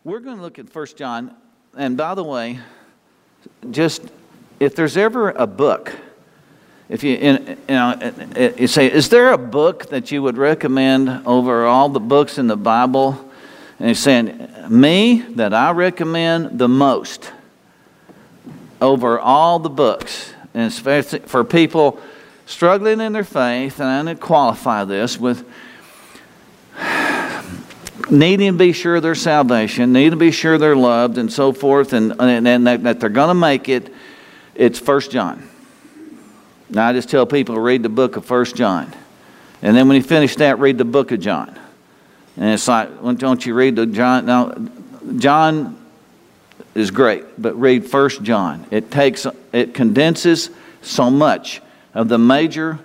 We're going to look at 1 John. And by the way, just if there's ever a book, if you say, is there a book that you would recommend over all the books in the Bible? And he's saying, me, that I recommend the most over all the books, and especially for people struggling in their faith, and I'm going to qualify this with needing to be sure of their salvation, needing to be sure they're loved, and so forth, and that they're going to make it. It's 1 John. Now I just tell people to read the book of 1 John, and then when you finish that, read the book of John. And it's like, well, don't you read the John? Now, John is great, but read 1 John. It condenses so much of the major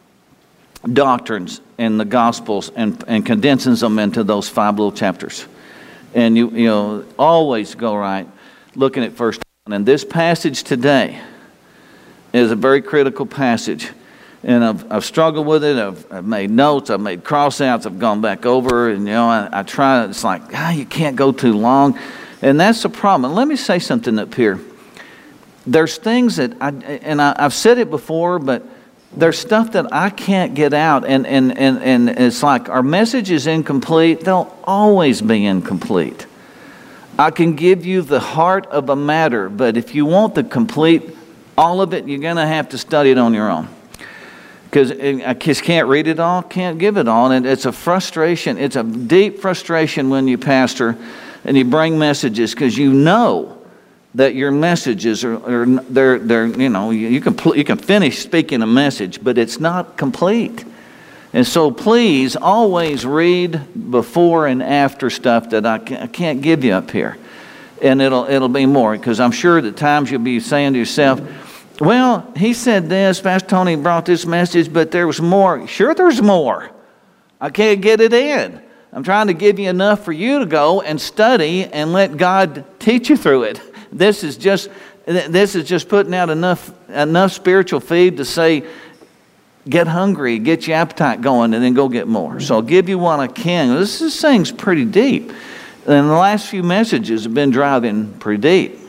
doctrines in the Gospels and condenses them into those 5 little chapters. And you always go right looking at 1 John. And this passage today is a very critical passage. And I've struggled with it. I've made notes. I've made cross-outs. I've gone back over. And, I try. It's like, you can't go too long. And that's the problem. Let me say something up here. There's things that, I've said it before, but there's stuff that I can't get out. And it's like our message is incomplete. They'll always be incomplete. I can give you the heart of a matter, but if you want the complete, all of it, you're going to have to study it on your own. Because I just can't read it all, can't give it all. And it's a frustration. It's a deep frustration when you pastor and you bring messages, because you know that your messages you can finish speaking a message, but it's not complete. And so please always read before and after stuff that I can't give you up here. And it'll be more, because I'm sure at times you'll be saying to yourself, well, he said this, Pastor Tony brought this message, but there was more. Sure, there's more. I can't get it in. I'm trying to give you enough for you to go and study and let God teach you through it. This is just putting out enough spiritual feed to say, get hungry, get your appetite going, and then go get more. So I'll give you what I can. This thing's pretty deep. And the last few messages have been driving pretty deep.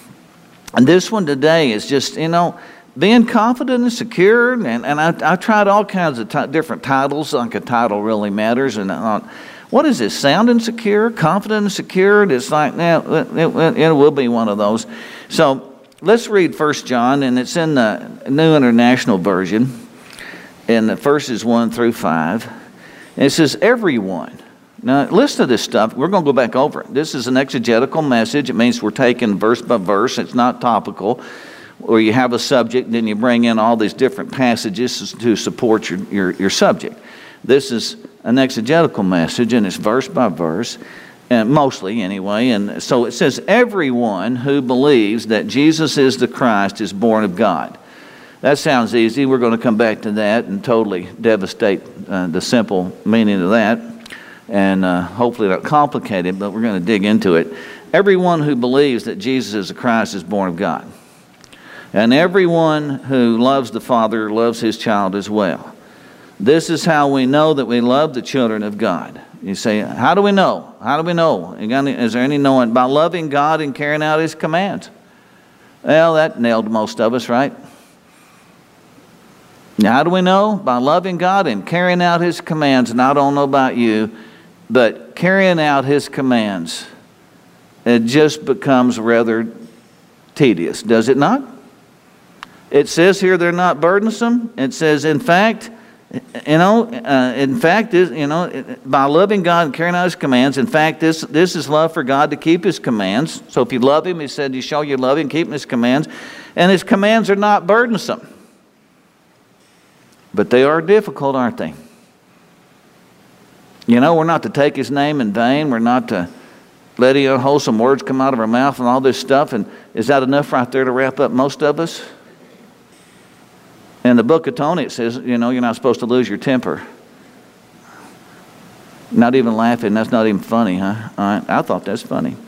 And this one today is just, being confident and secure. And I tried all kinds of different titles, like a title really matters. And what is this? Sound and secure? Confident and secure? It's like, it will be one of those. So let's read 1 John, and it's in the New International Version, in the verses 1 through 5. And it says, everyone. Now, listen to this stuff. We're going to go back over it. This is an exegetical message. It means we're taking verse by verse. It's not topical, where you have a subject, then you bring in all these different passages to support your subject. This is an exegetical message, and it's verse by verse, and mostly anyway. And so it says, everyone who believes that Jesus is the Christ is born of God. That sounds easy. We're going to come back to that and totally devastate the simple meaning of that. And hopefully not complicated, but we're going to dig into it. Everyone who believes that Jesus is the Christ is born of God. And everyone who loves the Father loves his child as well. This is how we know that we love the children of God. You say, how do we know? How do we know? Is there any knowing? By loving God and carrying out his commands. Well, that nailed most of us, right? Now, how do we know? By loving God and carrying out his commands. And I don't know about you, but carrying out his commands, it just becomes rather tedious, does it not? It says here they're not burdensome. It says, in fact, by loving God and carrying out his commands, in fact, this is love for God to keep his commands. So if you love him, he said, you show you love him, keeping his commands. And his commands are not burdensome. But they are difficult, aren't they? We're not to take his name in vain. We're not to let any unwholesome words come out of our mouth and all this stuff. And is that enough right there to wrap up most of us? In the book of Tony, it says, you're not supposed to lose your temper. Not even laughing. That's not even funny, huh? All right. I thought that's funny.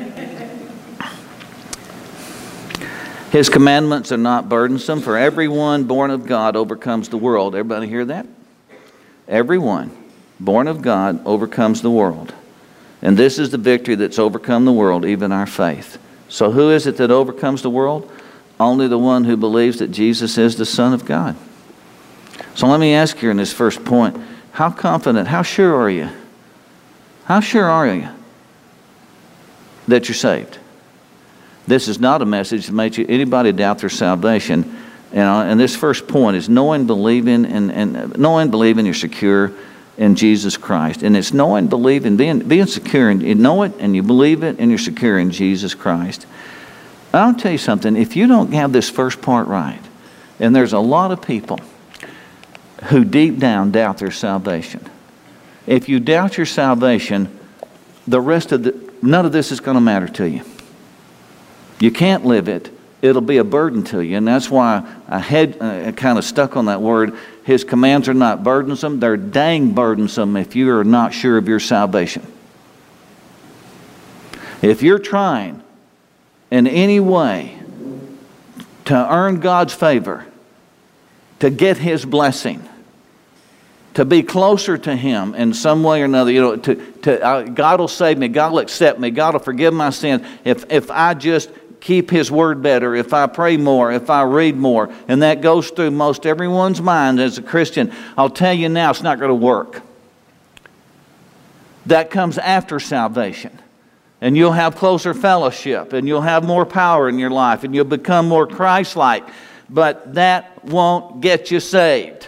His commandments are not burdensome, for everyone born of God overcomes the world. Everybody hear that? Everyone born of God overcomes the world. And this is the victory that's overcome the world, even our faith. So who is it that overcomes the world? Only the one who believes that Jesus is the Son of God. So let me ask you in this first point, how confident, how sure are you? How sure are you that you're saved? This is not a message that makes anybody doubt their salvation. And this first point is knowing, believing, and knowing, believing you're secure in Jesus Christ. And it's knowing, believing, being secure, and you know it, and you believe it, and you're secure in Jesus Christ. I'll tell you something, if you don't have this first part right, and there's a lot of people who deep down doubt their salvation. If you doubt your salvation, none of this is going to matter to you. You can't live it. It'll be a burden to you. And that's why I kind of stuck on that word. His commands are not burdensome. They're dang burdensome if you are not sure of your salvation. If you're trying in any way to earn God's favor, to get His blessing, to be closer to Him in some way or another, God will save me, God will accept me, God will forgive my sins if I just keep His Word better, if I pray more, if I read more. And that goes through most everyone's mind as a Christian. I'll tell you now, it's not going to work. That comes after salvation. And you'll have closer fellowship, and you'll have more power in your life, and you'll become more Christ-like. But that won't get you saved.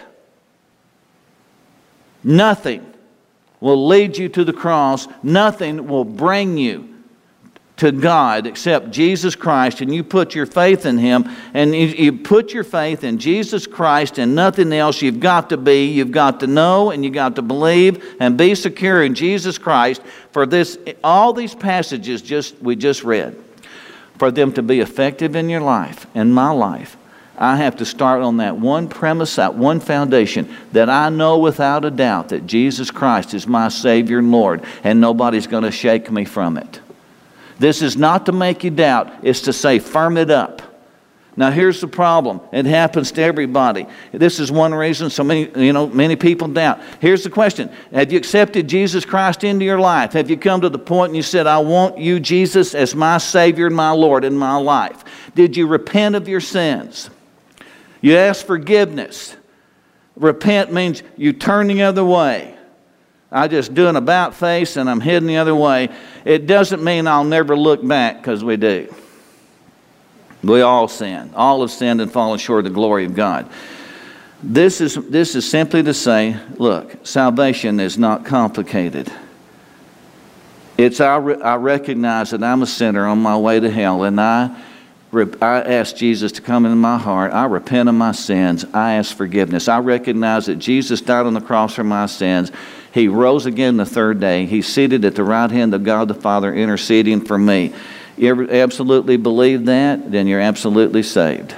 Nothing will lead you to the cross. Nothing will bring you to God except Jesus Christ, and you put your faith in Him, and you put your faith in Jesus Christ and nothing else. You've got to know, and you've got to believe and be secure in Jesus Christ. For this, all these passages we just read, for them to be effective in your life, in my life, I have to start on that one premise, that one foundation, that I know without a doubt that Jesus Christ is my Savior and Lord, and nobody's going to shake me from it. This is not to make you doubt. It's to say, firm it up. Now, here's the problem. It happens to everybody. This is one reason so many people doubt. Here's the question. Have you accepted Jesus Christ into your life? Have you come to the point and you said, I want you, Jesus, as my Savior and my Lord in my life? Did you repent of your sins? You ask forgiveness. Repent means you turn the other way. I just do an about face and I'm heading the other way. It doesn't mean I'll never look back, because we do. We all sin. All have sinned and fallen short of the glory of God. This is simply to say, look, salvation is not complicated. It's I recognize that I'm a sinner on my way to hell, and I ask Jesus to come into my heart. I repent of my sins. I ask forgiveness. I recognize that Jesus died on the cross for my sins. He rose again the third day. He's seated at the right hand of God the Father, interceding for me. You ever absolutely believe that? Then you're absolutely saved.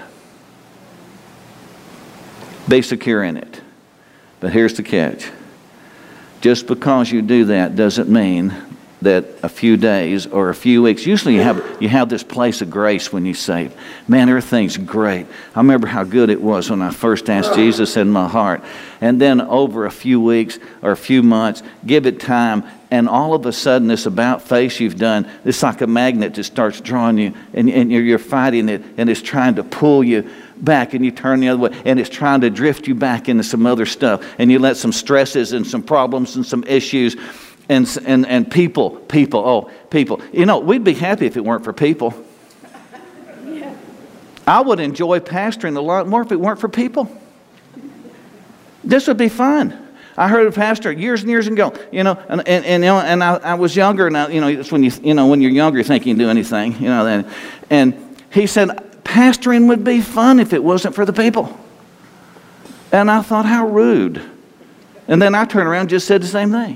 Be secure in it. But here's the catch. Just because you do that doesn't mean that a few days or a few weeks, usually you have this place of grace when you say, man, everything's great. I remember how good it was when I first asked Jesus in my heart. And then over a few weeks or a few months, give it time, and all of a sudden this about face you've done, it's like a magnet that starts drawing you, and you're fighting it, and it's trying to pull you back, and you turn the other way, and it's trying to drift you back into some other stuff, and you let some stresses and some problems and some issues and people. We'd be happy if it weren't for people. I would enjoy pastoring a lot more if it weren't for people. This would be fun. I heard a pastor years and years ago, and I was younger, and it's when when you're younger, you think you can do anything, and he said, pastoring would be fun if it wasn't for the people. And I thought, how rude. And then I turned around and just said the same thing.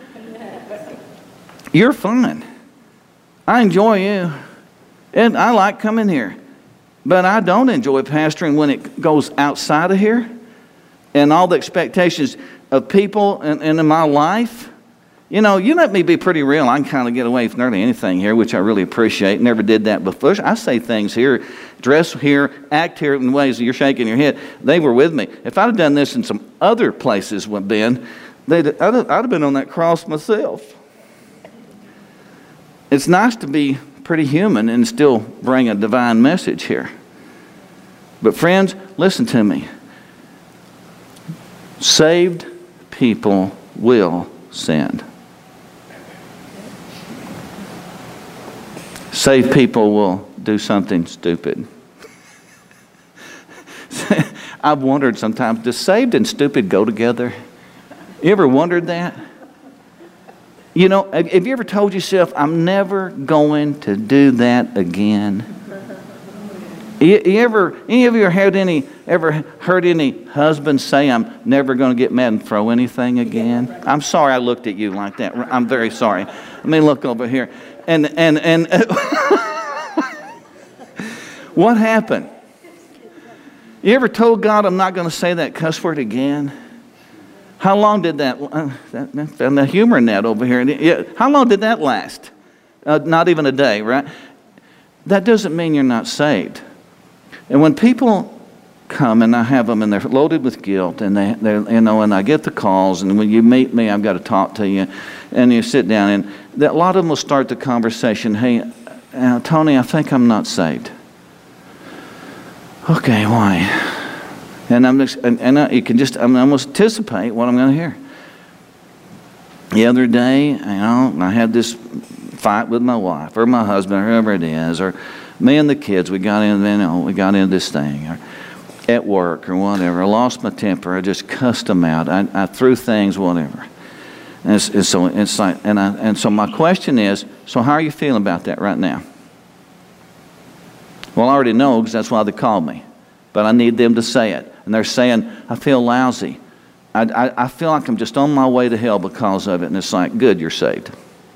You're fun. I enjoy you. And I like coming here. But I don't enjoy pastoring when it goes outside of here. And all the expectations of people and in my life. You let me be pretty real. I can kind of get away from nearly anything here, which I really appreciate. Never did that before. I say things here, dress here, act here in ways that you're shaking your head. They were with me. If I'd have done this in some other places with Ben, I'd have been on that cross myself. It's nice to be pretty human and still bring a divine message here. But friends, listen to me. Saved people will sin. Saved people will do something stupid. I've wondered sometimes, does saved and stupid go together? You ever wondered that? You know, have you ever told yourself, I'm never going to do that again? Any of you ever heard any husband say, I'm never going to get mad and throw anything again? I'm sorry I looked at you like that. I'm very sorry. Let me look over here. And what happened? You ever told God, I'm not going to say that cuss word again? How long did that, and the humor in that over here, how long did that last? Not even a day, right? That doesn't mean you're not saved. And when people come and I have them and they're loaded with guilt and and I get the calls and when you meet me, I've got to talk to you, and you sit down and a lot of them will start the conversation. Hey, Tony, I think I'm not saved. Okay, why? And you can just almost anticipate what I'm going to hear. The other day, I had this fight with my wife or my husband, or whoever it is, or me and the kids. We got into this thing, or at work or whatever. I lost my temper. I just cussed them out. I threw things, whatever. And so my question is, so how are you feeling about that right now? Well, I already know because that's why they called me. But I need them to say it. And they're saying, I feel lousy. I feel like I'm just on my way to hell because of it. And it's like, good, you're saved.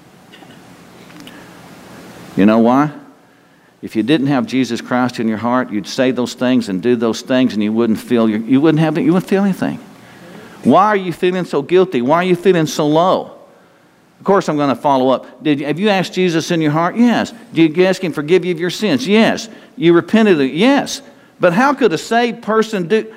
You know why? If you didn't have Jesus Christ in your heart, you'd say those things and do those things and you wouldn't feel anything. Why are you feeling so guilty? Why are you feeling so low? Of course, I'm going to follow up. Have you asked Jesus in your heart? Yes. Did you ask Him to forgive you of your sins? Yes. You repented? Yes. But how could a saved person do?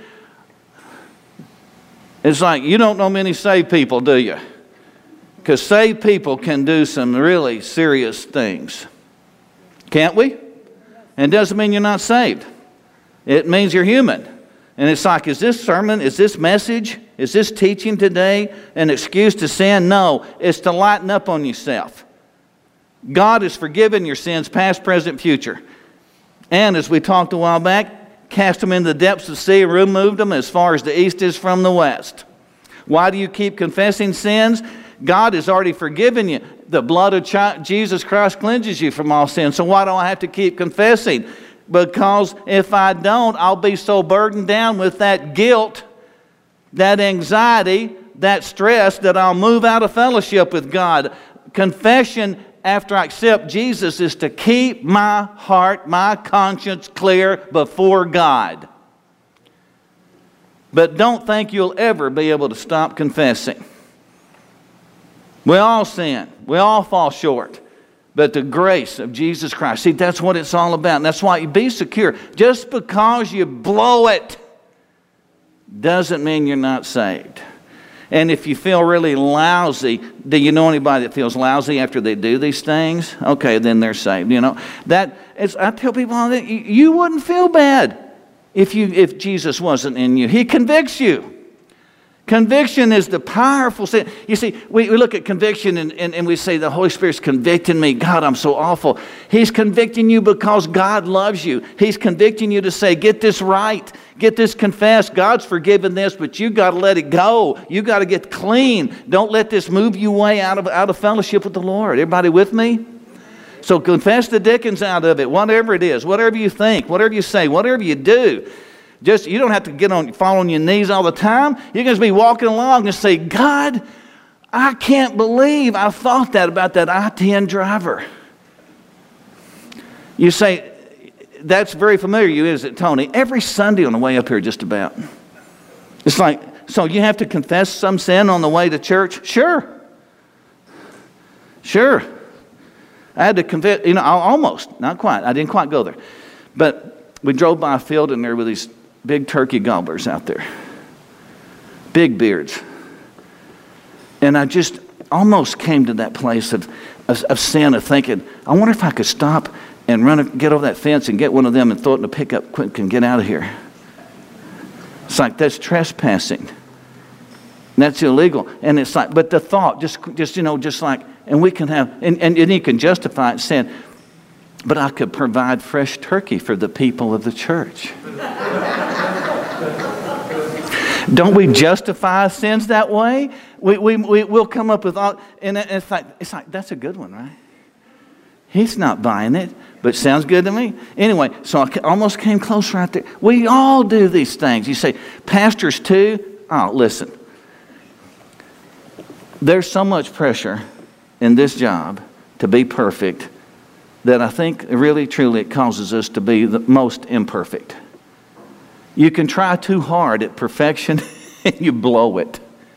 It's like, you don't know many saved people, do you? Because saved people can do some really serious things. Can't we? And it doesn't mean you're not saved. It means you're human. And it's like, is this sermon, is this message, is this teaching today an excuse to sin? No, it's to lighten up on yourself. God has forgiven your sins, past, present, future. And as we talked a while back, cast them into the depths of the sea and removed them as far as the east is from the west. Why do you keep confessing sins? God has already forgiven you. The blood of Jesus Christ cleanses you from all sin. So why do I have to keep confessing? Because if I don't, I'll be so burdened down with that guilt, that anxiety, that stress that I'll move out of fellowship with God. Confession after I accept Jesus is to keep my heart, my conscience clear before God. But don't think you'll ever be able to stop confessing. We all sin. We all fall short. But the grace of Jesus Christ, see, that's what it's all about. And that's why you be secure. Just because you blow it doesn't mean you're not saved. And if you feel really lousy, do you know anybody that feels lousy after they do these things? Okay, then they're saved. You know, I tell people all that, you wouldn't feel bad if Jesus wasn't in you. He convicts you. Conviction is the powerful sin. You see, we look at conviction and we say, the Holy Spirit's convicting me. God, I'm so awful. He's convicting you because God loves you. He's convicting you to say, get this right. Get this confessed. God's forgiven this, but you got to let it go. You got to get clean. Don't let this move you way out of fellowship with the Lord. Everybody with me? So confess the dickens out of it, whatever it is, whatever you think, whatever you say, whatever you do. You don't have to fall on your knees all the time. You can just be walking along and say, God, I can't believe I thought that about that I-10 driver. You say, that's very familiar to you, isn't it, Tony? Every Sunday on the way up here, just about. It's like, so you have to confess some sin on the way to church? Sure. I had to confess, almost, not quite. I didn't quite go there. But we drove by a field and there were these big turkey gobblers out there. Big beards. And I just almost came to that place of of sin, of thinking, I wonder if I could stop and get over that fence and get one of them and throw it in a pickup quick and get out of here. It's like that's trespassing. And that's illegal. And it's like, but the thought, just like, and we can have, and you can justify it saying, but I could provide fresh turkey for the people of the church. Don't we justify sins that way? We'll come up with all, and it's like that's a good one, right? He's not buying it, but sounds good to me. Anyway, so I almost came close right there. We all do these things. You say, pastors too? Oh, listen. There's so much pressure in this job to be perfect that I think really, truly it causes us to be the most imperfect. You can try too hard at perfection and you blow it.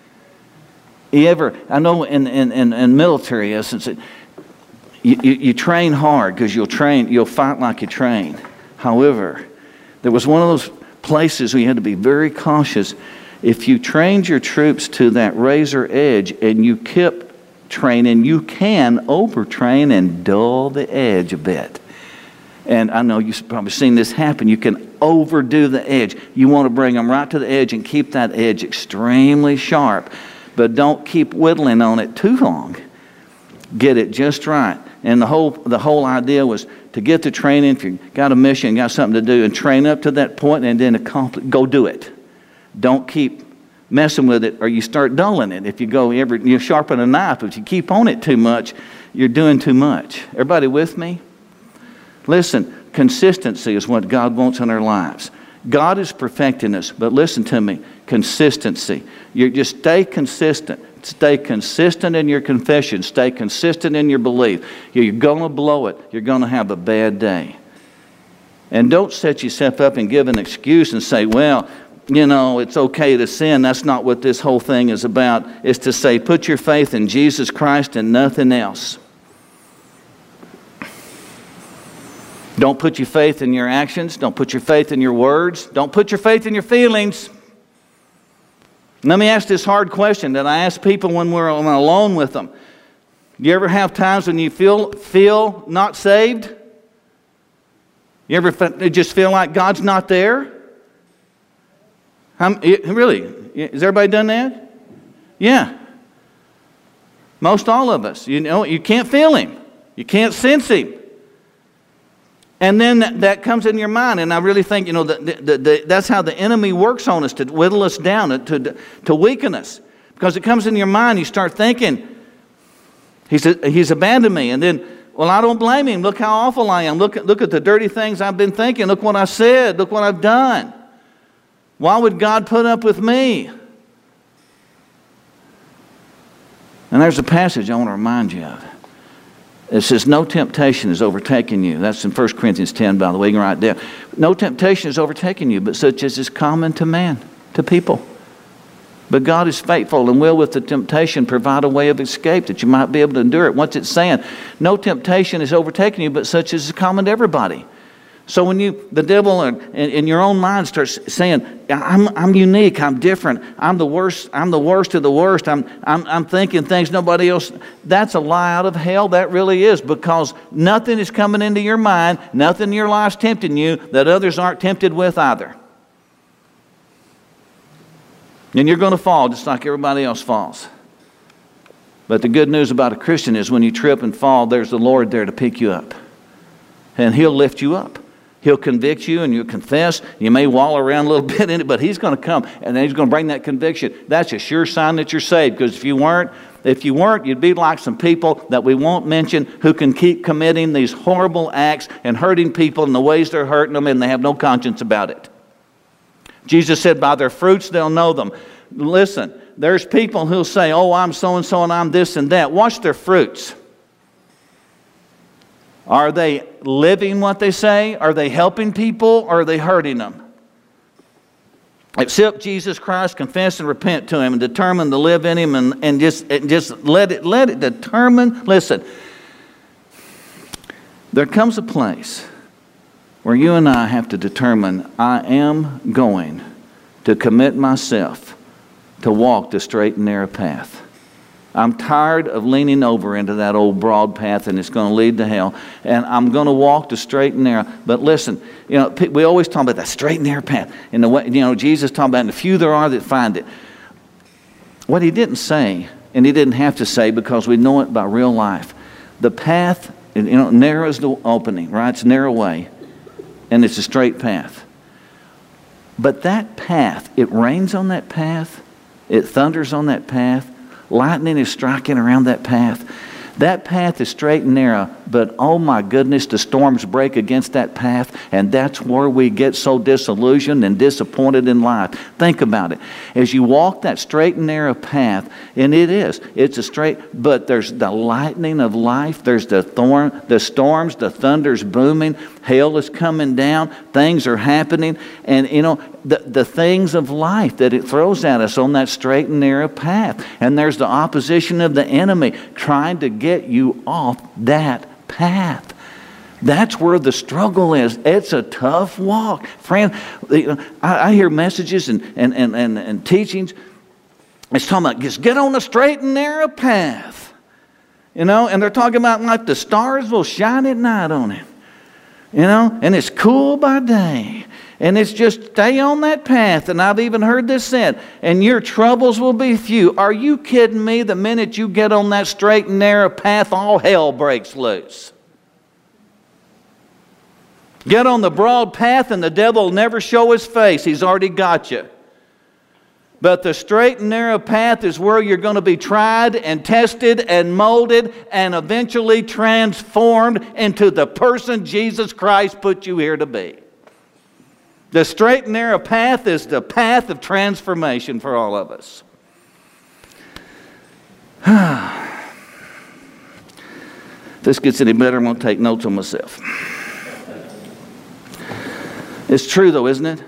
I know in military essence, you train hard because you'll fight like you train. However, there was one of those places where you had to be very cautious. If you trained your troops to that razor edge and you kept training, you can overtrain and dull the edge a bit. And I know you've probably seen this happen. You can overdo the edge. You want to bring them right to the edge and keep that edge extremely sharp. But don't keep whittling on it too long. Get it just right. And the whole idea was to get the training. If you got a mission, got something to do, and train up to that point and then go do it. Don't keep messing with it or you start dulling it. If you sharpen a knife, if you keep on it too much, you're doing too much. Everybody with me? Listen, consistency is what God wants in our lives. God is perfecting us, but listen to me, consistency. You just stay consistent. Stay consistent in your confession. Stay consistent in your belief. You're going to blow it. You're going to have a bad day. And don't set yourself up and give an excuse and say, well, it's okay to sin. That's not what this whole thing is about. It's to say, put your faith in Jesus Christ and nothing else. Don't put your faith in your actions. Don't put your faith in your words. Don't put your faith in your feelings. Let me ask this hard question that I ask people when we're alone with them. You ever have times when you feel not saved? You ever just feel like God's not there? Really? Has everybody done that? Yeah. Most all of us. You can't feel Him. You can't sense Him. And then that comes in your mind, and I really think, that's how the enemy works on us, to whittle us down, to weaken us. Because it comes in your mind, you start thinking, he's abandoned me. And then, well, I don't blame him. Look how awful I am. Look at the dirty things I've been thinking. Look what I said. Look what I've done. Why would God put up with me? And there's a passage I want to remind you of. It says, no temptation is overtaking you. That's in 1 Corinthians 10, by the way. You can write it down. No temptation is overtaking you, but such as is common to man, to people. But God is faithful and will with the temptation provide a way of escape that you might be able to endure it. What's it saying? No temptation is overtaking you, but such as is common to everybody. So when the devil in your own mind starts saying, I'm unique, I'm different, I'm the worst of the worst, I'm thinking things nobody else, that's a lie out of hell. That really is, because nothing is coming into your mind, nothing in your life's tempting you that others aren't tempted with either. And you're going to fall just like everybody else falls. But the good news about a Christian is when you trip and fall, there's the Lord there to pick you up. And He'll lift you up. He'll convict you and you'll confess. You may wallow around a little bit in it, but He's going to come and then He's going to bring that conviction. That's a sure sign that you're saved, because if you weren't, you'd be like some people that we won't mention who can keep committing these horrible acts and hurting people in the ways they're hurting them, and they have no conscience about it. Jesus said, by their fruits they'll know them. Listen, there's people who'll say, oh, I'm so-and-so and I'm this and that. Watch their fruits. Are they living what they say? Are they helping people? Or are they hurting them? Accept Jesus Christ, confess and repent to Him, and determine to live in Him, and just let it determine. Listen, there comes a place where you and I have to determine, I am going to commit myself to walk the straight and narrow path. I'm tired of leaning over into that old broad path, and it's going to lead to hell. And I'm going to walk the straight and narrow. But listen, we always talk about that straight and narrow path. And the way, Jesus talked about, and the few there are that find it. What he didn't say, and he didn't have to say, because we know it by real life. The path, narrow is the opening, right? It's a narrow way, and it's a straight path. But that path, it rains on that path, it thunders on that path, lightning is striking around that path. That path is straight and narrow, but oh my goodness, the storms break against that path, and that's where we get so disillusioned and disappointed in life. Think about it. As you walk that straight and narrow path, and it's a straight, but there's the lightning of life, there's the storms, the thunder's booming, hail is coming down, things are happening, and the things of life that it throws at us on that straight and narrow path. And there's the opposition of the enemy trying to get you off that path. That's where the struggle is. It's a tough walk. Friend, I hear messages and teachings. It's talking about just get on the straight and narrow path. And they're talking about like the stars will shine at night on it. And it's cool by day. And it's just stay on that path. And I've even heard this said, and your troubles will be few. Are you kidding me? The minute you get on that straight and narrow path, all hell breaks loose. Get on the broad path and the devil will never show his face. He's already got you. But the straight and narrow path is where you're going to be tried and tested and molded and eventually transformed into the person Jesus Christ put you here to be. The straight and narrow path is the path of transformation for all of us. If this gets any better, I'm going to take notes on myself. It's true though, isn't it?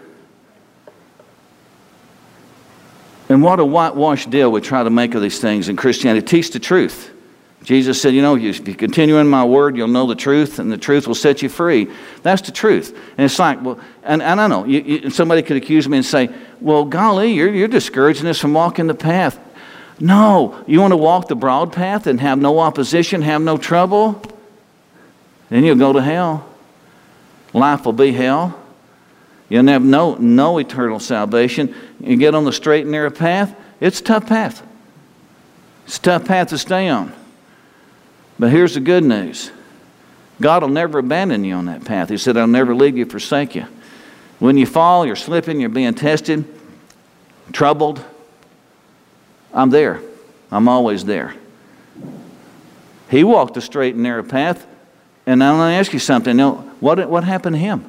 And what a whitewash deal we try to make of these things in Christianity. Teach the truth. Jesus said, if you continue in my word, you'll know the truth, and the truth will set you free. That's the truth. And it's like, well, and I know, somebody could accuse me and say, well, golly, you're discouraging us from walking the path. No, you want to walk the broad path and have no opposition, have no trouble? Then you'll go to hell. Life will be hell. You'll have no eternal salvation. You get on the straight and narrow path, it's a tough path. It's a tough path to stay on. But here's the good news. God will never abandon you on that path. He said, I'll never leave you, forsake you. When you fall, you're slipping, you're being tested, troubled, I'm there. I'm always there. He walked the straight and narrow path. And I'm going to ask you something. What happened to him?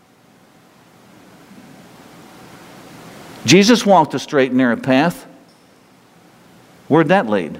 Jesus walked the straight and narrow path. Where'd that lead?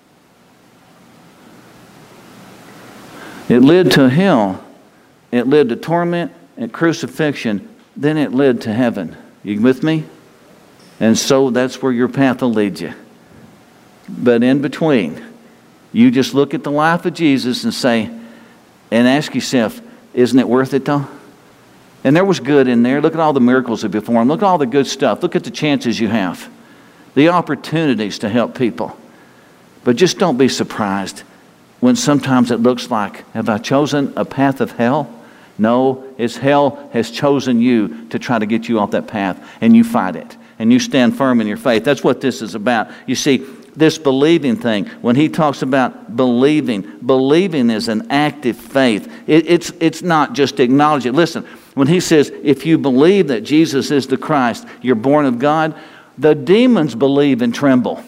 It led to hell. It led to torment and crucifixion. Then it led to heaven. You with me? And so that's where your path will lead you. But in between, you just look at the life of Jesus and say, and ask yourself, isn't it worth it though? And there was good in there. Look at all the miracles that performed. Look at all the good stuff. Look at the chances you have. The opportunities to help people. But just don't be surprised when sometimes it looks like, have I chosen a path of hell? No, it's hell has chosen you to try to get you off that path. And you fight it. And you stand firm in your faith. That's what this is about. You see, this believing thing, when he talks about believing is an active faith. It's not just acknowledging. Listen, when he says, if you believe that Jesus is the Christ, you're born of God, the demons believe and tremble.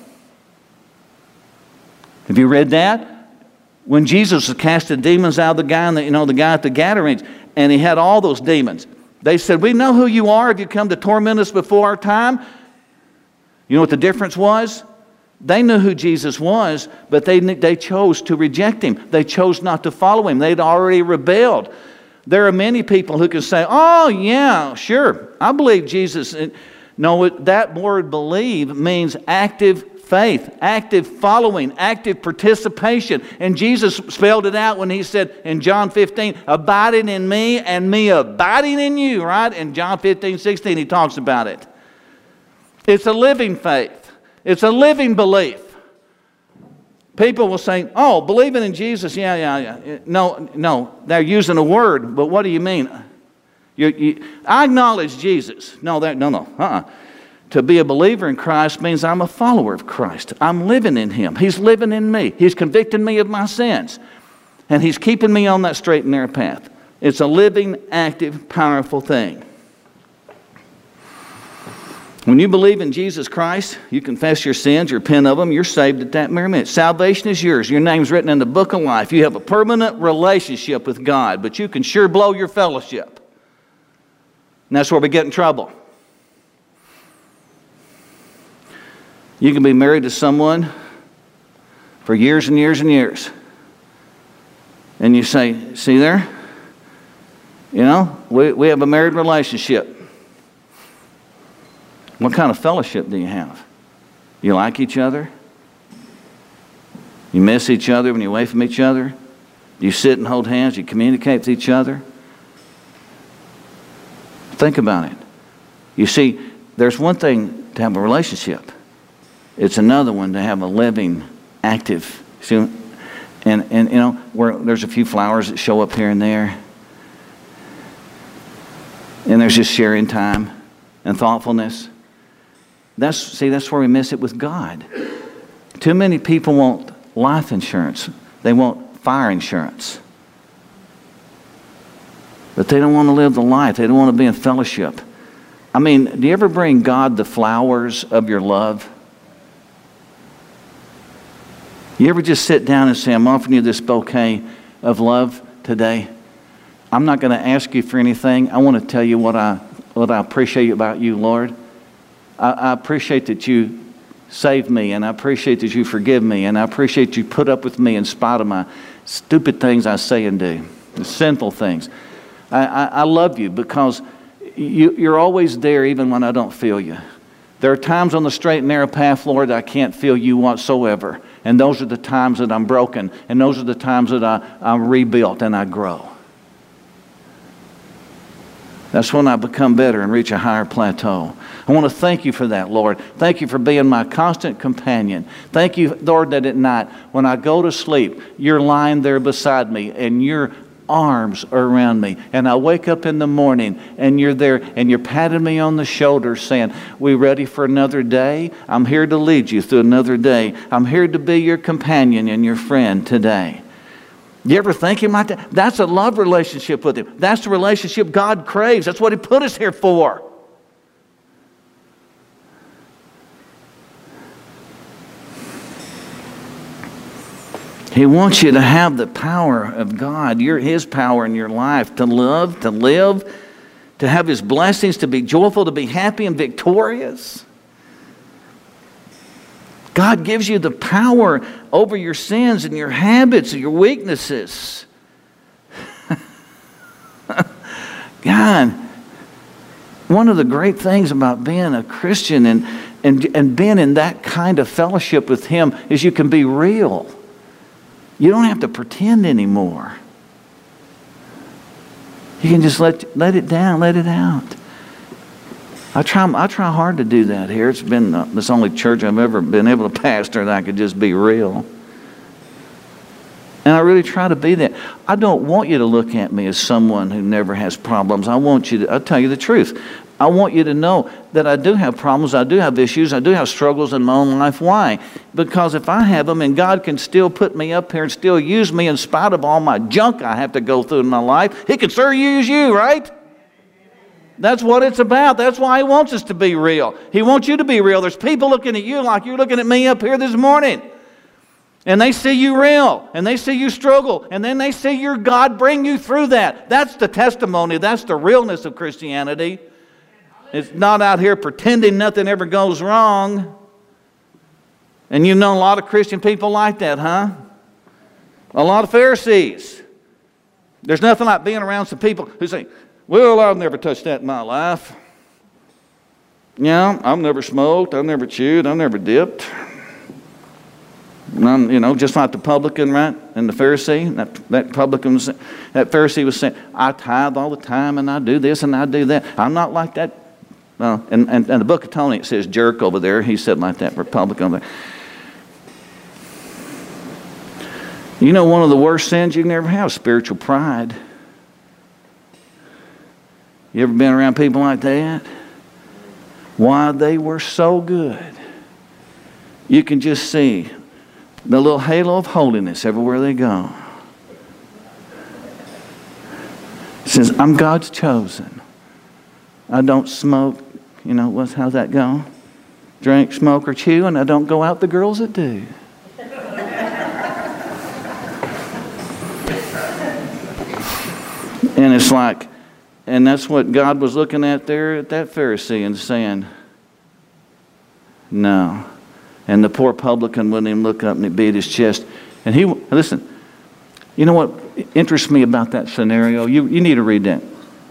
Have you read that? When Jesus was casting demons out of the guy, the guy at the Gadarenes, and he had all those demons. They said, we know who you are if you come to torment us before our time. You know what the difference was? They knew who Jesus was, but they chose to reject him. They chose not to follow him. They'd already rebelled. There are many people who can say, oh yeah, sure, I believe Jesus. No, that word believe means active faith, active following, active participation. And Jesus spelled it out when he said in John 15, abiding in me and me abiding in you, right? In John 15:16 he talks about it. It's a living faith. It's a living belief. People will say, oh, believing in Jesus, yeah. No, they're using a word, but what do you mean? I acknowledge Jesus. No. To be a believer in Christ means I'm a follower of Christ. I'm living in Him. He's living in me. He's convicting me of my sins. And He's keeping me on that straight and narrow path. It's a living, active, powerful thing. When you believe in Jesus Christ, you confess your sins, you repent of them, you're saved at that very minute. Salvation is yours. Your name's written in the book of life. You have a permanent relationship with God, but you can sure blow your fellowship. And that's where we get in trouble. You can be married to someone for years and years and years. And you say, see there? We have a married relationship. What kind of fellowship do you have? You like each other? You miss each other when you're away from each other? Do you sit and hold hands? Do you communicate with each other? Think about it. You see, there's one thing to have a relationship. It's another one to have a living, active. See, and where there's a few flowers that show up here and there. And there's just sharing time and thoughtfulness. That's where we miss it with God. Too many people want life insurance. They want fire insurance. But they don't want to live the life. They don't want to be in fellowship. I mean, do you ever bring God the flowers of your love? You ever just sit down and say, I'm offering you this bouquet of love today? I'm not going to ask you for anything. I want to tell you what I appreciate about you, Lord. I appreciate that you saved me, and I appreciate that you forgive me, and I appreciate you put up with me in spite of my stupid things I say and do, the sinful things. I love you because you're always there even when I don't feel you. There are times on the straight and narrow path, Lord, I can't feel you whatsoever. And those are the times that I'm broken, and those are the times that I'm rebuilt and I grow. That's when I become better and reach a higher plateau. I want to thank you for that, Lord. Thank you for being my constant companion. Thank you, Lord, that at night when I go to sleep, you're lying there beside me and your arms are around me. And I wake up in the morning and you're there and you're patting me on the shoulder saying, we ready for another day? I'm here to lead you through another day. I'm here to be your companion and your friend today. You ever think Him like that? That's a love relationship with Him. That's the relationship God craves. That's what He put us here for. He wants you to have the power of God, His power in your life, to love, to live, to have His blessings, to be joyful, to be happy and victorious. God gives you the power over your sins and your habits and your weaknesses. God, one of the great things about being a Christian and being in that kind of fellowship with Him is you can be real. You don't have to pretend anymore. You can just let it down, let it out. I try hard to do that here. It's been this only church I've ever been able to pastor that I could just be real. And I really try to be that. I don't want you to look at me as someone who never has problems. I'll tell you the truth. I want you to know that I do have problems, I do have issues, I do have struggles in my own life. Why? Because if I have them and God can still put me up here and still use me in spite of all my junk I have to go through in my life, He can sure use you, right? That's what it's about. That's why He wants us to be real. He wants you to be real. There's people looking at you like you're looking at me up here this morning. And they see you real, and they see you struggle, and then they see your God bring you through that. That's the testimony. That's the realness of Christianity. It's not out here pretending nothing ever goes wrong. And you know a lot of Christian people like that, huh? A lot of Pharisees. There's nothing like being around some people who say, well, I've never touched that in my life. Yeah, I've never smoked, I've never chewed, I've never dipped. Just like the publican, right? And the Pharisee, that Pharisee was saying, I tithe all the time and I do this and I do that. I'm not like that. And the book of Tony, it says jerk over there. He said like that, Republican over there. You know, one of the worst sins you can ever have is spiritual pride. You ever been around people like that? Why, they were so good. You can just see the little halo of holiness everywhere they go. It says, I'm God's chosen. I don't smoke. You know, how's that go? Drink, smoke, or chew, and I don't go out with the girls that do. And it's like, and that's what God was looking at there at that Pharisee and saying, no. And the poor publican wouldn't even look up and he beat his chest. And he, listen, you know what interests me about that scenario? You need to read that.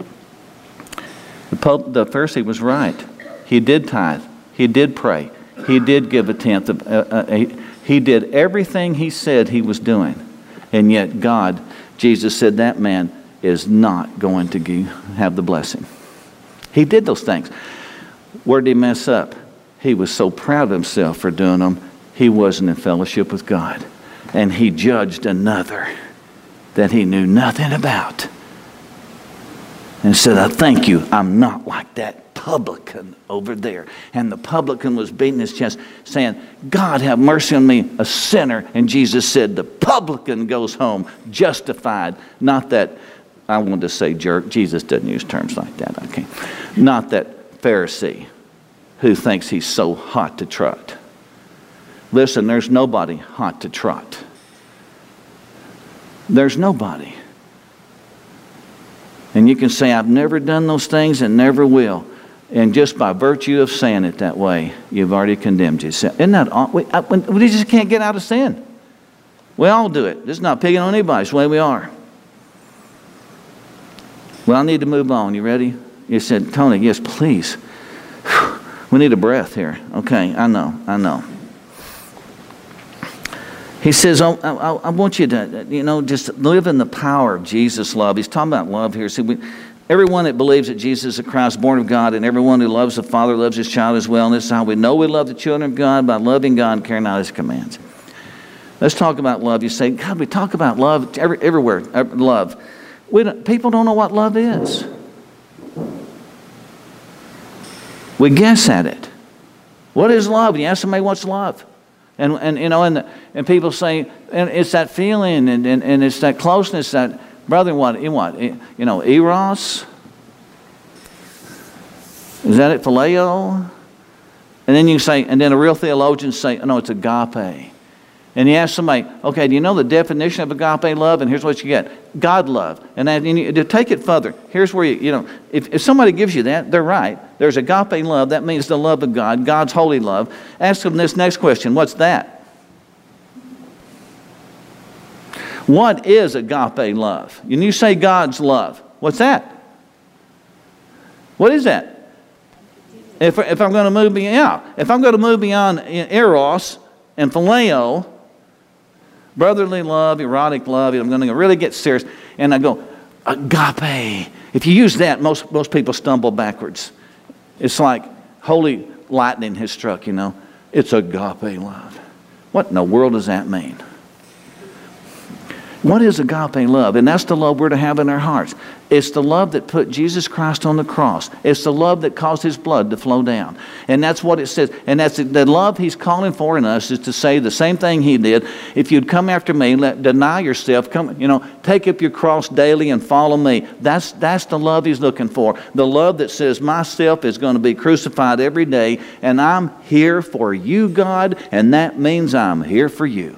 The Pharisee was right. He did tithe. He did pray. He did give a tenth. He did everything he said he was doing. And yet God, Jesus said, that man is not going to have the blessing. He did those things. Where did he mess up? He was so proud of himself for doing them, he wasn't in fellowship with God. And he judged another that he knew nothing about. And said, I thank you, I'm not like that publican over there. And the publican was beating his chest, saying, God have mercy on me, a sinner. And Jesus said, the publican goes home justified. Not that, I wanted to say jerk. Jesus doesn't use terms like that. Okay. Not that Pharisee who thinks he's so hot to trot. Listen, there's nobody hot to trot. There's nobody. And you can say, I've never done those things and never will. And just by virtue of saying it that way, you've already condemned yourself. Isn't that we just can't get out of sin. We all do it. This is not picking on anybody. It's the way we are. Well, I need to move on. You ready? You said, Tony, yes, please. We need a breath here. Okay, I know. He says, I want you to, just live in the power of Jesus' love. He's talking about love here. See, everyone that believes that Jesus is the Christ, born of God, and everyone who loves the Father loves his child as well. And this is how we know we love the children of God, by loving God and carrying out his commands. Let's talk about love. You say, God, we talk about love everywhere, love. People don't know what love is. We guess at it. What is love? You ask somebody, what's love? And people say, and it's that feeling, and it's that closeness, that brother, what? Eros? Is that it? Phileo? And then you say, and then a real theologian say, no, it's agape. And you ask somebody, okay, do you know the definition of agape love? And here's what you get: God love. And to take it further, here's where if somebody gives you that, they're right. There's agape love. That means the love of God, God's holy love. Ask them this next question: what's that? What is agape love? And you say God's love. What's that? What is that? If I'm going to move beyond, if I'm going to move beyond eros and phileo, brotherly love, erotic love, I'm going to really get serious, and I go, agape. If you use that, most people stumble backwards. It's like holy lightning has struck, It's agape love. What in the world does that mean? What is agape love? And that's the love we're to have in our hearts. It's the love that put Jesus Christ on the cross. It's the love that caused his blood to flow down. And that's what it says. And that's the love he's calling for in us, is to say the same thing he did. If you'd come after me, deny yourself, take up your cross daily and follow me. That's the love he's looking for. The love that says myself is going to be crucified every day, and I'm here for you, God, and that means I'm here for you.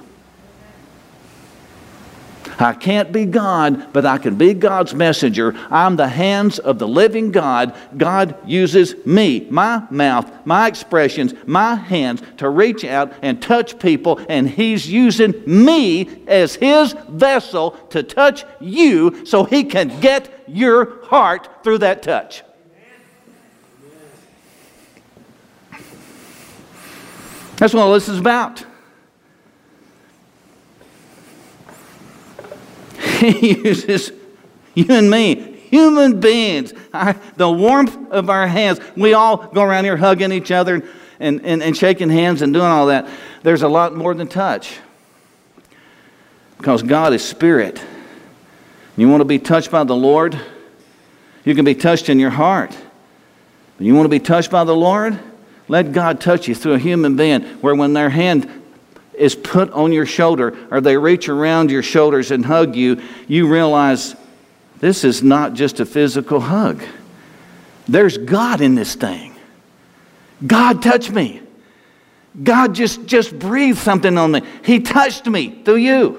I can't be God, but I can be God's messenger. I'm the hands of the living God. God uses me, my mouth, my expressions, my hands to reach out and touch people, and he's using me as his vessel to touch you so he can get your heart through that touch. That's what all this is about. He uses you and me, human beings, the warmth of our hands. We all go around here hugging each other and shaking hands and doing all that. There's a lot more than touch. Because God is spirit. You want to be touched by the Lord? You can be touched in your heart. You want to be touched by the Lord? Let God touch you through a human being where when their hand is put on your shoulder or they reach around your shoulders and hug you, you realize this is not just a physical hug. There's God in this thing. God touched me. God just breathed something on me. He touched me through you.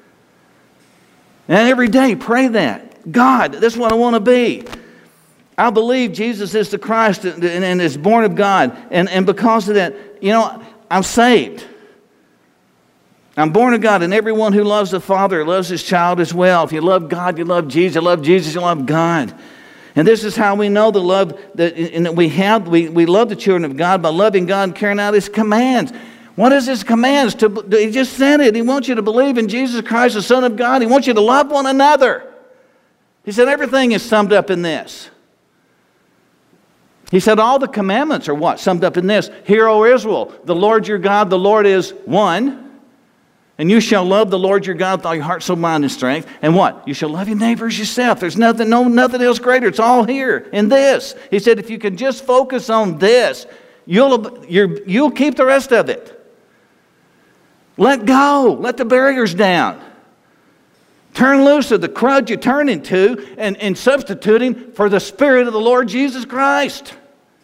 And every day, pray that. God, this is what I want to be. I believe Jesus is the Christ and is born of God. And because of that, I'm saved. I'm born of God, and everyone who loves the Father loves his child as well. If you love God, you love Jesus. You love Jesus, you love God. And this is how we know the love that we have. We love the children of God by loving God and carrying out His commands. What is His commands? He just said it. He wants you to believe in Jesus Christ, the Son of God. He wants you to love one another. He said everything is summed up in this. He said all the commandments are what? Summed up in this. Hear, O Israel, the Lord your God, the Lord is one. And you shall love the Lord your God with all your heart, soul, mind, and strength. And what? You shall love your neighbor as yourself. There's nothing else greater. It's all here in this. He said if you can just focus on this, you'll keep the rest of it. Let go. Let the barriers down. Turn loose of the crud you turn into and substituting for the Spirit of the Lord Jesus Christ.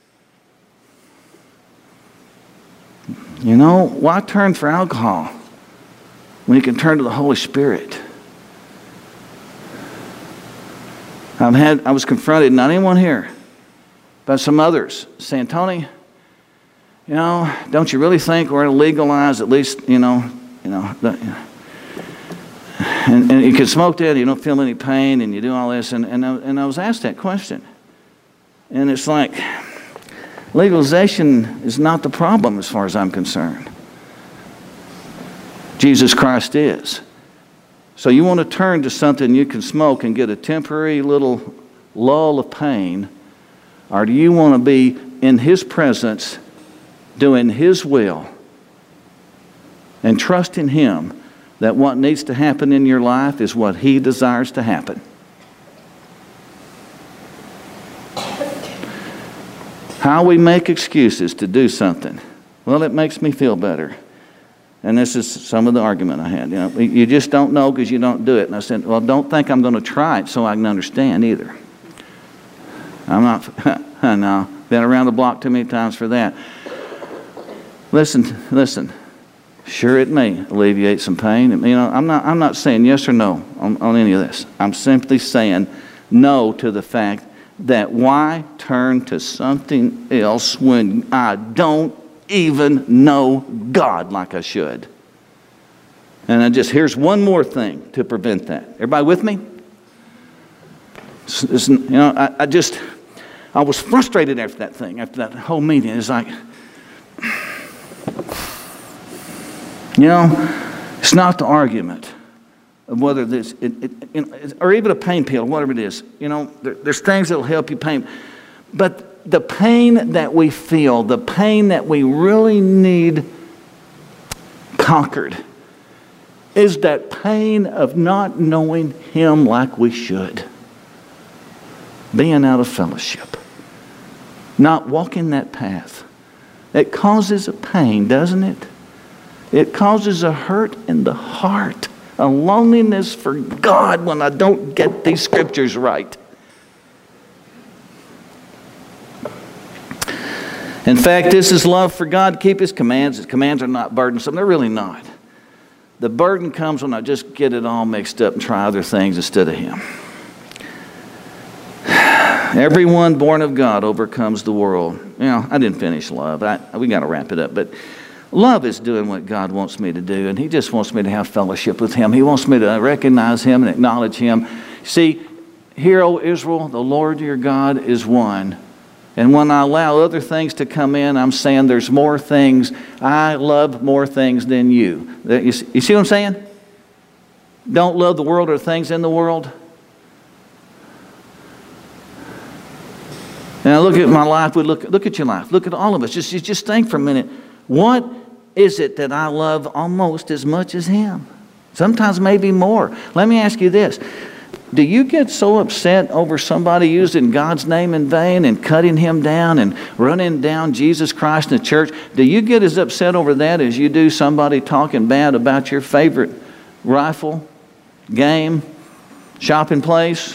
Why turn for alcohol when you can turn to the Holy Spirit? I was confronted, not anyone here, but some others saying, Tony, don't you really think we're going to legalize at least, and you can smoke that, you don't feel any pain, and you do all this. And I was asked that question. And it's like, legalization is not the problem as far as I'm concerned. Jesus Christ is. So you want to turn to something you can smoke and get a temporary little lull of pain, or do you want to be in His presence doing His will and trust in Him that what needs to happen in your life is what He desires to happen? How we make excuses to do something. Well, it makes me feel better. And this is some of the argument I had. You just don't know because you don't do it. And I said, well, don't think I'm going to try it so I can understand either. I'm not, no, been around the block too many times for that. Listen. Sure, it may alleviate some pain. I'm not saying yes or no on any of this. I'm simply saying no to the fact that why turn to something else when I don't even know God like I should? And here's one more thing to prevent that. Everybody with me? I was frustrated after that whole meeting. It's like, it's not the argument of whether this, or even a pain pill, whatever it is. There's things that will help you pain. But the pain that we feel, the pain that we really need conquered, is that pain of not knowing Him like we should. Being out of fellowship. Not walking that path. It causes a pain, doesn't it? It causes a hurt in the heart, a loneliness for God when I don't get these scriptures right. In fact, this is love for God to keep His commands. His commands are not burdensome. They're really not. The burden comes when I just get it all mixed up and try other things instead of Him. Everyone born of God overcomes the world. I didn't finish love. We got to wrap it up, but love is doing what God wants me to do, and He just wants me to have fellowship with Him. He wants me to recognize Him and acknowledge Him. See, hear, O Israel, the Lord your God is one. And when I allow other things to come in, I'm saying there's more things. I love more things than you. You see what I'm saying? Don't love the world or things in the world. Now look at my life. Look at your life. Look at all of us. Just think for a minute. What is it that I love almost as much as Him? Sometimes maybe more. Let me ask you this. Do you get so upset over somebody using God's name in vain and cutting Him down and running down Jesus Christ in the church? Do you get as upset over that as you do somebody talking bad about your favorite rifle, game, shopping place?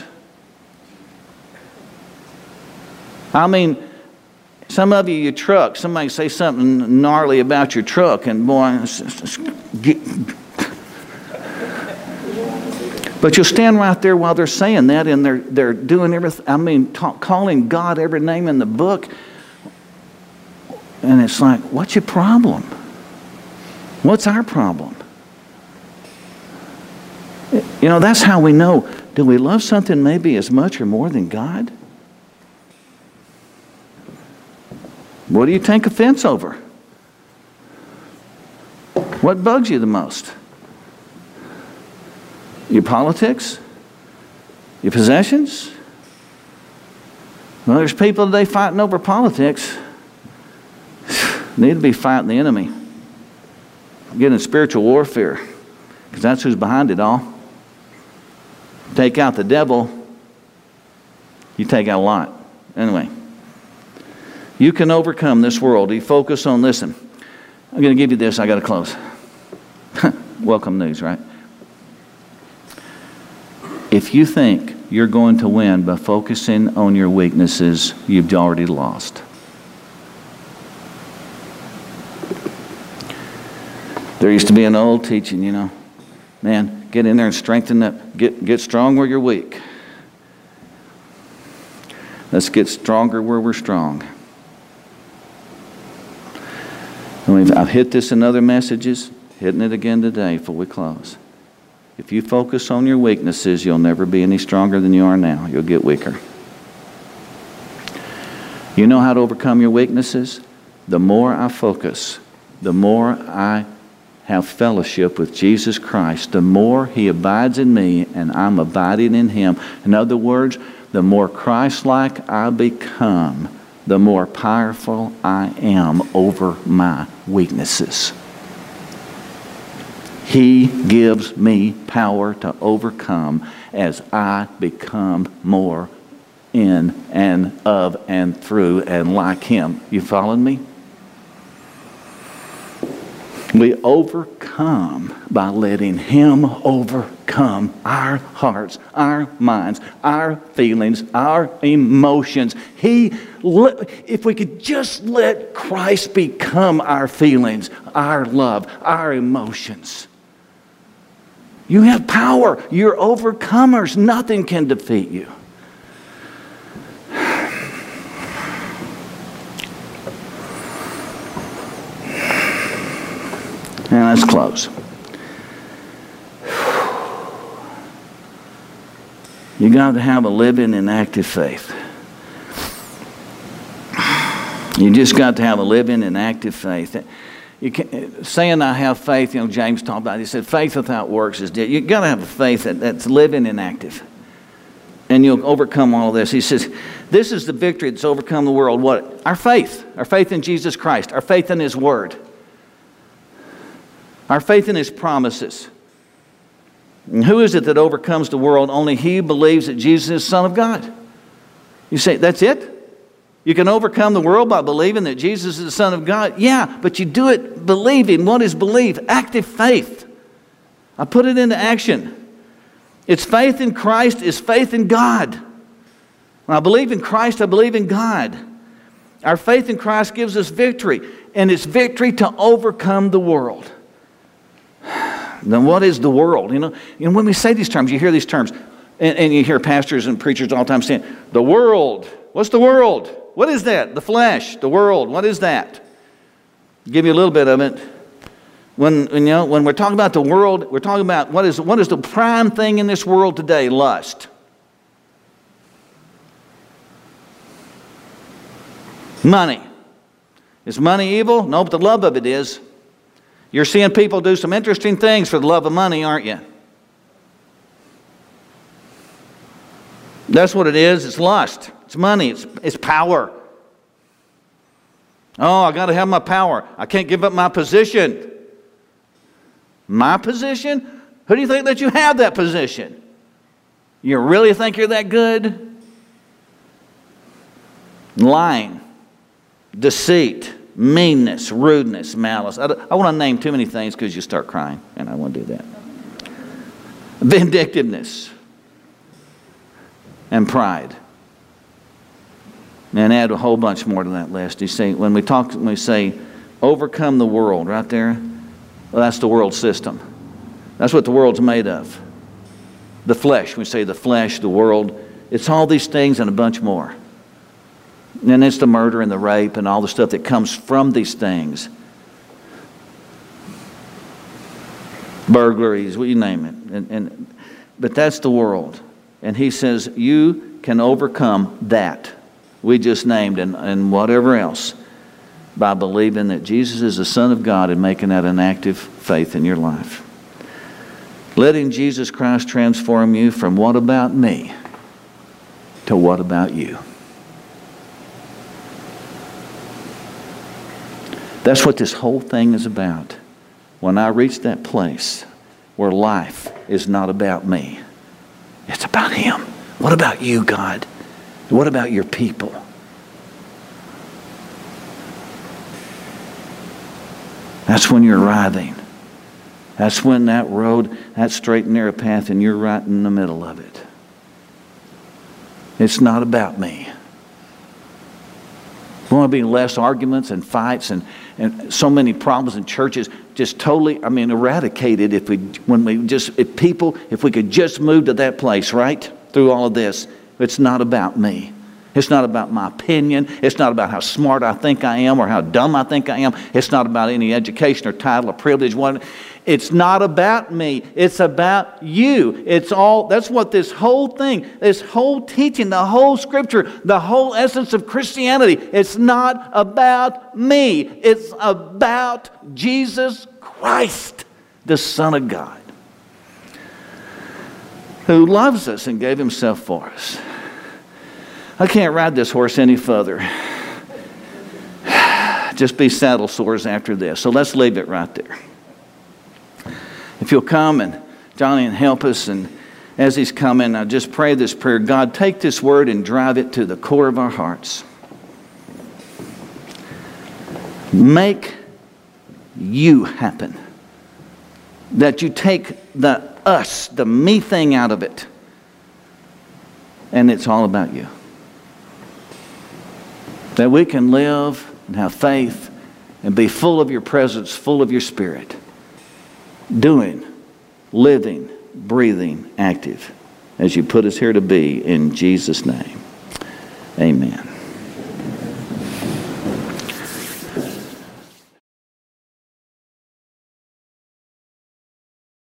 I mean, some of you, your truck, somebody say something gnarly about your truck, and boy, but you'll stand right there while they're saying that, and they're doing everything. I mean, calling God every name in the book, and it's like, what's your problem? What's our problem? You know, that's how we know. Do we love something maybe as much or more than God? What do you take offense over? What bugs you the most? Your politics? Your possessions? Well, there's people today fighting over politics. Need to be fighting the enemy. Getting spiritual warfare. Because that's who's behind it all. Take out the devil, you take out a lot. Anyway. You can overcome this world. You focus on, listen, I'm going to give you this, I got to close. Welcome news, right? If you think you're going to win by focusing on your weaknesses, you've already lost. There used to be an old teaching, you know, man, get in there and strengthen that, get strong where you're weak. Let's get stronger where we're strong. I've hit this in other messages, hitting it again today before we close. If you focus on your weaknesses, you'll never be any stronger than you are now. You'll get weaker. You know how to overcome your weaknesses? The more I focus, the more I have fellowship with Jesus Christ, the more He abides in me and I'm abiding in Him. In other words, the more Christ-like I become, the more powerful I am over my weaknesses. He gives me power to overcome as I become more in and of and through and like Him. You following me? We overcome by letting Him overcome our hearts, our minds, our feelings, our emotions. If we could just let Christ become our feelings, our love, our emotions. You have power. You're overcomers. Nothing can defeat you. Now let's close. You got to have a living and active faith. You just got to have a living and active faith. Saying I have faith, you know, James talked about it. He said faith without works is dead. You got to have a faith that's living and active. And you'll overcome all of this. He says, this is the victory that's overcome the world. What? Our faith. Our faith in Jesus Christ. Our faith in His Word. Our faith in His promises. And who is it that overcomes the world? Only he who believes that Jesus is the Son of God. You say, that's it? You can overcome the world by believing that Jesus is the Son of God? Yeah, but you do it believing. What is belief? Active faith. I put it into action. It's faith in Christ, it's faith in God. When I believe in Christ, I believe in God. Our faith in Christ gives us victory, and it's victory to overcome the world. Then what is the world? You know, when we say these terms, you hear these terms, and you hear pastors and preachers all the time saying, the world. What's the world? What is that? The flesh, the world. What is that? I'll give you a little bit of it. When we're talking about the world, we're talking about what is the prime thing in this world today? Lust. Money. Is money evil? No, but the love of it is. You're seeing people do some interesting things for the love of money, aren't you? That's what it is. It's lust. It's money. It's power. Oh, I got to have my power. I can't give up my position. My position? Who do you think that you have that position? You really think you're that good? Lying, deceit, meanness, rudeness, malice. I want to name too many things because you start crying, and I want to do that. Vindictiveness and pride. And add a whole bunch more to that list. You see, when we say overcome the world, right there, well, that's the world system. That's what the world's made of. The flesh, we say the flesh, the world, it's all these things and a bunch more. And it's the murder and the rape and all the stuff that comes from these things. Burglaries, you name it. But that's the world. And he says, you can overcome that we just named and whatever else by believing that Jesus is the Son of God and making that an active faith in your life. Letting Jesus Christ transform you from what about me to what about you. That's what this whole thing is about. When I reach that place where life is not about me, it's about Him. What about you, God? What about your people? That's when you're arriving. That's when that road, that straight and narrow path, and you're right in the middle of it. It's not about me. We want to be less arguments and fights and so many problems in churches just totally, eradicated if we could just move to that place, right? Through all of this. It's not about me. It's not about my opinion. It's not about how smart I think I am or how dumb I think I am. It's not about any education or title or privilege. It's not about me. It's about you. That's what this whole thing, this whole teaching, the whole Scripture, the whole essence of Christianity, it's not about me. It's about Jesus Christ, the Son of God, who loves us and gave Himself for us. I can't ride this horse any further. Just be saddle sores after this. So let's leave it right there. If you'll come and Johnny and help us, and as he's coming, I just pray this prayer. God, take this word and drive it to the core of our hearts. Make you happen. That you take the us, the me thing out of it, and it's all about you. That we can live and have faith and be full of your presence, full of your Spirit. Doing, living, breathing, active, as you put us here to be, in Jesus' name. Amen.